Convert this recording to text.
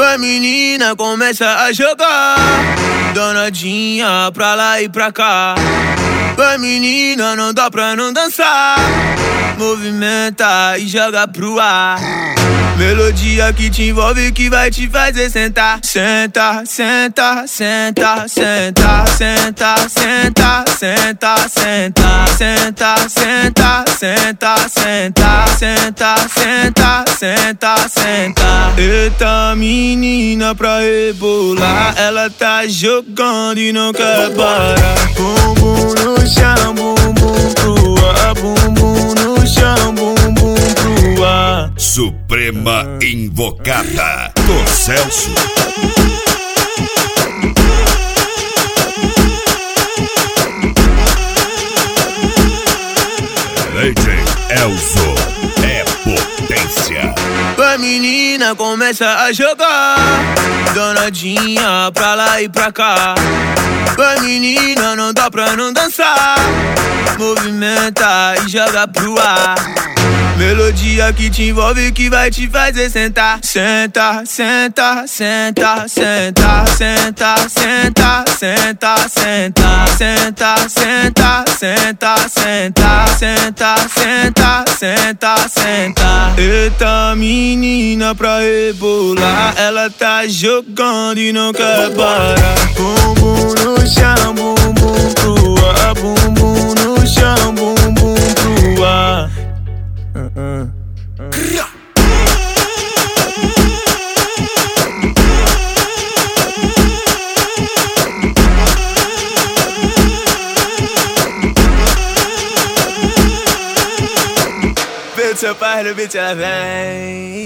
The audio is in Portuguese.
A menina começa a jogar, danadinha pra lá e pra cá. A menina não dá pra não dançar, movimenta e joga pro ar. Melodia que te envolve, que vai te fazer sentar. Senta, senta, senta, senta, senta, senta, senta, senta, senta, senta, senta, senta, senta, senta, senta, senta. Eita menina pra rebolar, ela tá jogando e não quer parar. Bumbum no chão, bumbum pro ar, bumbum no chão, bumbum pro ar. Suprema Invocada do Celso. DJ Elzo é potência. A menina começa a jogar, danadinha pra lá e pra cá. A menina não dá pra não dançar, movimenta e joga pro ar. Melodia que te envolve, que vai te fazer sentar. Senta, senta, senta, senta, senta, senta, senta, senta, senta, senta, senta, senta, senta, senta, senta, senta. Eita menina pra rebolar, ela tá jogando e não quer parar. Bumbum no chão, bumbum pro ar, bumbum no chão, bumbum pro ar. Beat seu pai, no beat ela vem.